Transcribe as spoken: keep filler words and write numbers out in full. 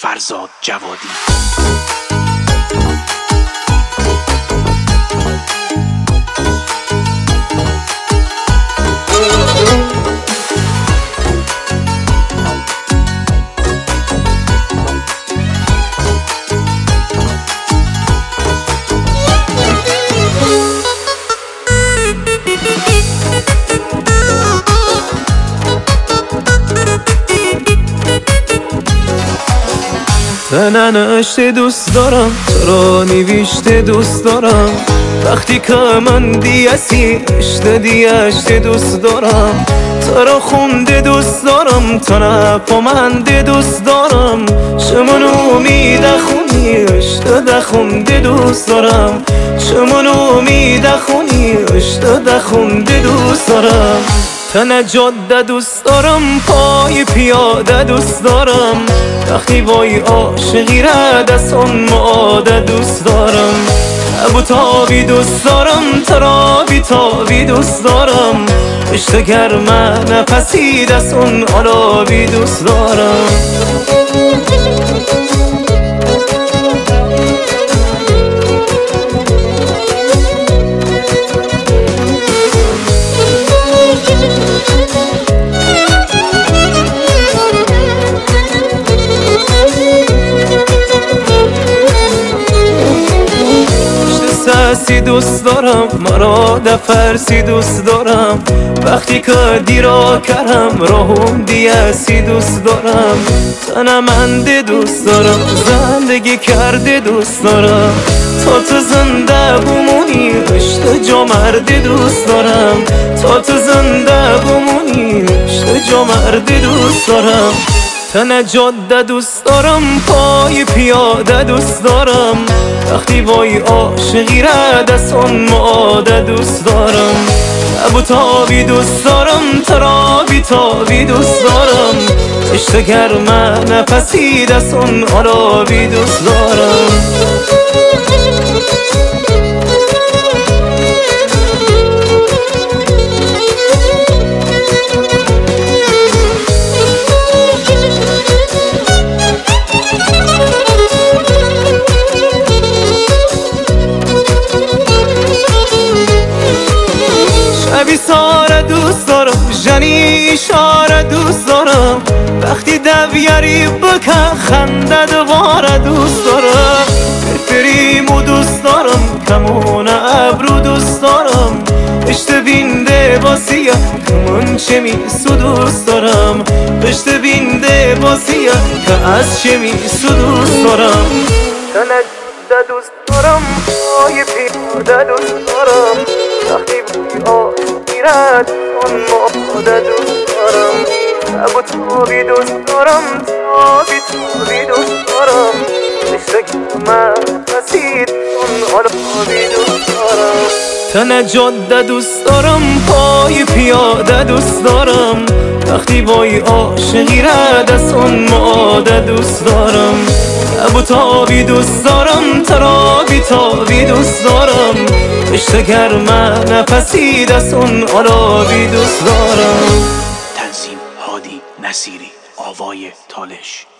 فرزاد جوادی. من ننشته دوست دارم، تو را نوشته دوست دارم. وقتی که من دیسی اشته دیشته دوست دارم. تو را خونده دوست دارم، تو نفهمنده دوست دارم. شمون امید خونی اشته دخونده دوست دارم. شمون امید خونی اشته دخونده دوست دارم. تن جاده دوست دارم، پای پیاده دوست دارم. وقتی وای عاشقی را دستان معاده دوست دارم. ابو تابی دوست دارم، ترابی تابی دوست دارم. عشق گرمه نفسی دستان آلابی دوست دارم. سسی دوست دارم، مرا دفرسی دوست دارم. وقتی که دیرا کردم راهم دیسی دوست دارم. تنمنده دوست دارم، زندگی کرده دوست دارم. تا تو زنده بمونی عشق جا مرده دوست دارم. تا تو زنده بمونی عشق جا مرده دوست دارم. تن جاده دوست دارم، پای پیاده دوست دارم. وقتی وای عاشقی را دستان معاده دوست دارم. ابو تابی دوست دارم، ترابی تابی دوست دارم. عشق گرمه نفسی دستان آلابی دوست دارم. شبی ساره دوست دارم، جنی اشاره دوست دارم. وقتی دویری بکن خنده دوباره دوست دارم. پریمو دوست دارم، کمون ابرو دوست دارم. پشت بینده باسیه کمون چه میسو دوست دارم. پشت بینده باسیه که از چه میسو دوست دارم. تنجده دوست دارم، پای پیاده دوست دارم. وقتی آشیرت اون معاده دوست دارم. ابو تابی دوست دارم، تابی تابی دوست دارم. عشق گرمه نفسی اون آلابی دوست دارم. تن جاده دوست دارم، پای پیاده دوست دارم. وقتی وای عاشقی را دستان معاده دوست دارم. ابو تابی دوست دارم، ترابی تابی دوست دارم. عشق گرمه نفسی دستان آلابی دوست دارم. تنظیم هادی نصیری، آوای تالش.